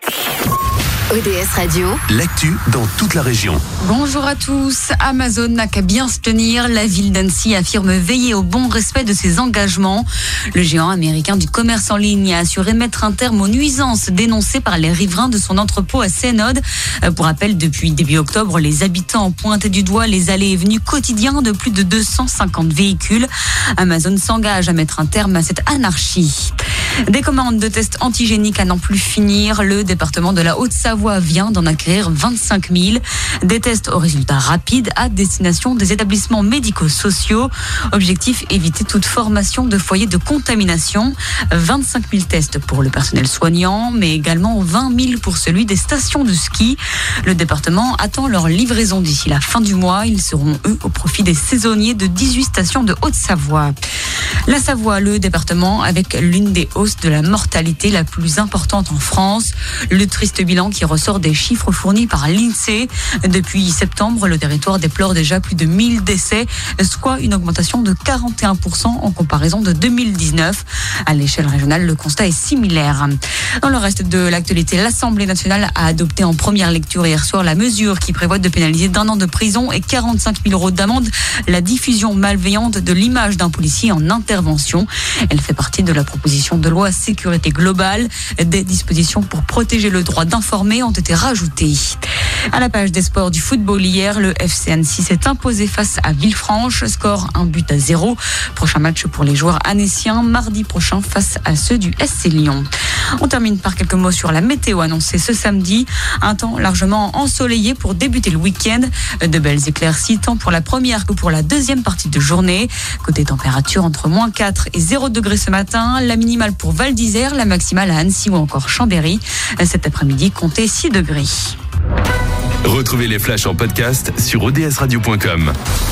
ODS Radio, l'actu dans toute la région. Bonjour à tous. Amazon n'a qu'à bien se tenir. La ville d'Annecy affirme veiller au bon respect de ses engagements. Le géant américain du commerce en ligne a assuré mettre un terme aux nuisances dénoncées par les riverains de son entrepôt à Seynod. Pour rappel, depuis début octobre, les habitants pointent du doigt les allées et venues quotidiens de plus de 250 véhicules. Amazon s'engage à mettre un terme à cette anarchie. Des commandes de tests antigéniques à n'en plus finir. Le département de la Haute-Savoie vient d'en acquérir 25 000. Des tests aux résultats rapides à destination des établissements médico-sociaux. Objectif, éviter toute formation de foyers de contamination. 25 000 tests pour le personnel soignant, mais également 20 000 pour celui des stations de ski. Le département attend leur livraison d'ici la fin du mois. Ils seront, eux, au profit des saisonniers de 18 stations de Haute-Savoie. La Savoie, le département avec l'une des hausses de la mortalité la plus importante en France. Le triste bilan qui ressort des chiffres fournis par l'INSEE. Depuis septembre, le territoire déplore déjà plus de 1000 décès, soit une augmentation de 41% en comparaison de 2019. À l'échelle régionale, le constat est similaire. Dans le reste de l'actualité, l'Assemblée nationale a adopté en première lecture hier soir la mesure qui prévoit de pénaliser d'1 an de prison et 45 000 € d'amende la diffusion malveillante de l'image d'un policier en intervention. Elle fait partie de la proposition de loi sécurité globale. Des dispositions pour protéger le droit d'informer ont été rajoutées. À la page des sports du football hier, le FC Annecy s'est imposé face à Villefranche. Score 1-0. Prochain match pour les joueurs annéciens mardi prochain face à ceux du SC Lyon. On termine par quelques mots sur la météo annoncée ce samedi. Un temps largement ensoleillé pour débuter le week-end. De belles éclaircies tant pour la première que pour la deuxième partie de journée. Côté température entre -4 et 0 degrés ce matin. La minimale pour Val d'Isère, la maximale à Annecy ou encore Chambéry. Cet après-midi, comptez 6 degrés. Retrouvez les flashs en podcast sur odsradio.com.